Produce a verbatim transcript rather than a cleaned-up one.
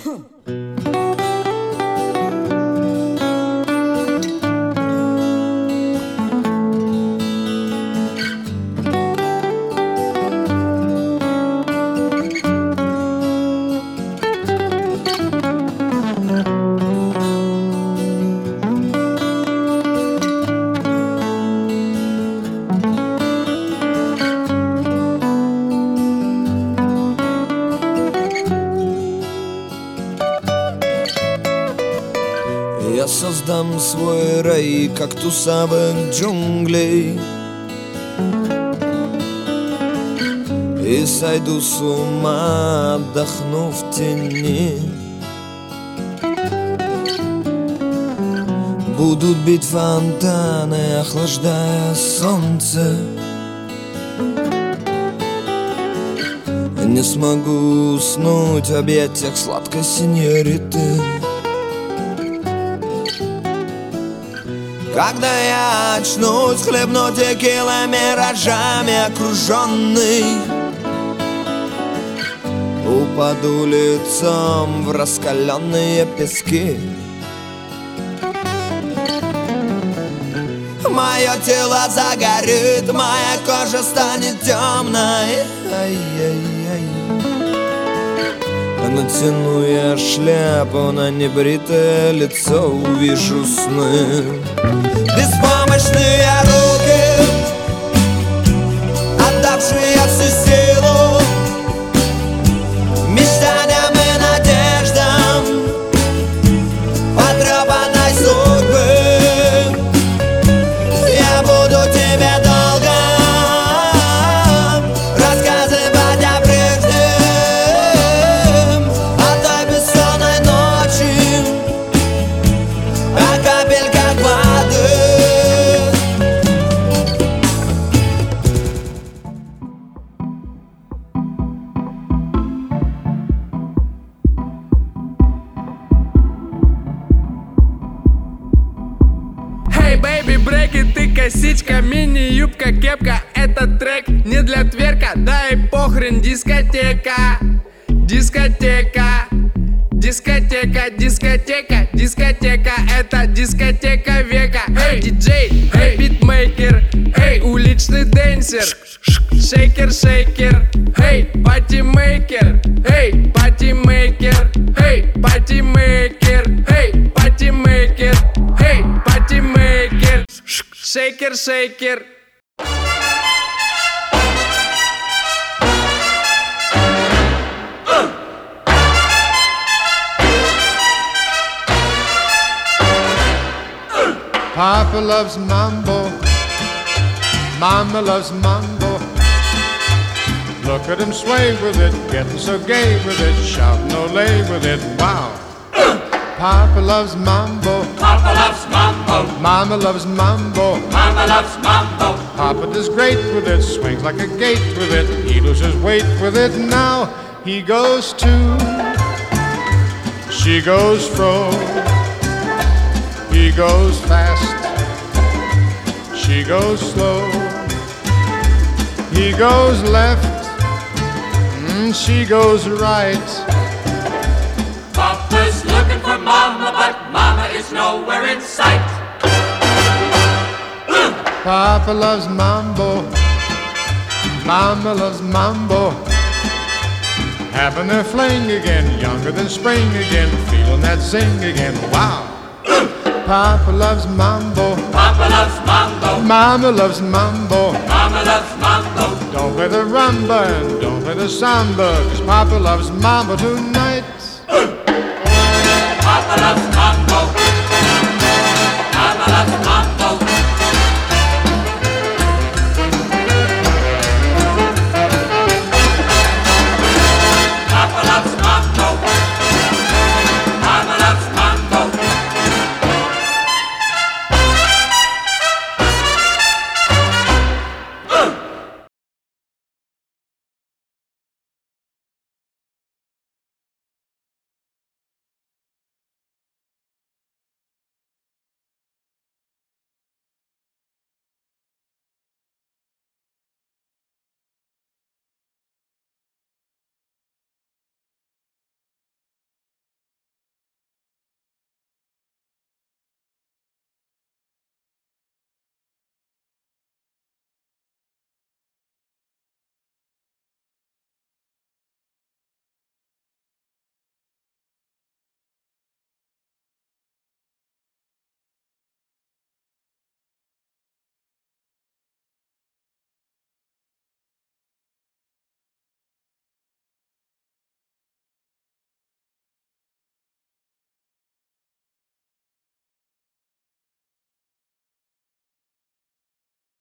Я создам свой рай кактусовых джунглей и сойду с ума, отдохну в тени. Будут бить фонтаны, охлаждая солнце. Не смогу уснуть в объятиях сладкой сеньориты. Когда я очнусь, хлебну текила миражами окруженный, упаду лицом в раскаленные пески. Мое тело загорит, моя кожа станет темной. Ай-яй-яй. Натяну я шляпу на небритое лицо, увижу сны. Беспомощные руки, отдавшие всю силу мечтаниям и надеждам потрепанной судьбы. Я буду тебе долго рассказывать о прежнем, о той бессонной ночи, о капельках воды. Hey baby, брейки, ты косичка, мини-юбка, кепка. Этот трек не для тверка, да и похрен, дискотека. Дискотека, дискотека, дискотека, дискотека. Это дискотека века. Эй, диджей, эй, битмейкер, эй, уличный дэнсер, шейкер, шейкер, эй, патимейкер, эй, патимейкер, эй, патимейкер, эй, патимейкер, эй, патимейкер, шейкер, шейкер. Papa loves mambo, Mama loves mambo. Look at him sway with it, getting so gay with it, shouting ole with it, wow. Papa loves mambo, Papa loves mambo, Mama loves mambo. Mama loves mambo. Papa does great with it, swings like a gate with it, he loses weight with it. Now he goes to, she goes fro, he goes fast, she goes slow, he goes left, mm, she goes right. Papa's looking for Mama, but Mama is nowhere in sight. Papa loves mambo, Mama loves mambo. Having their fling again, younger than spring again, feeling that zing again, wow. Papa loves mambo, Papa loves mambo, Mama loves mambo. Mama loves mambo. Don't play the rumba and don't play the samba, 'cause Papa loves mambo tonight. Papa loves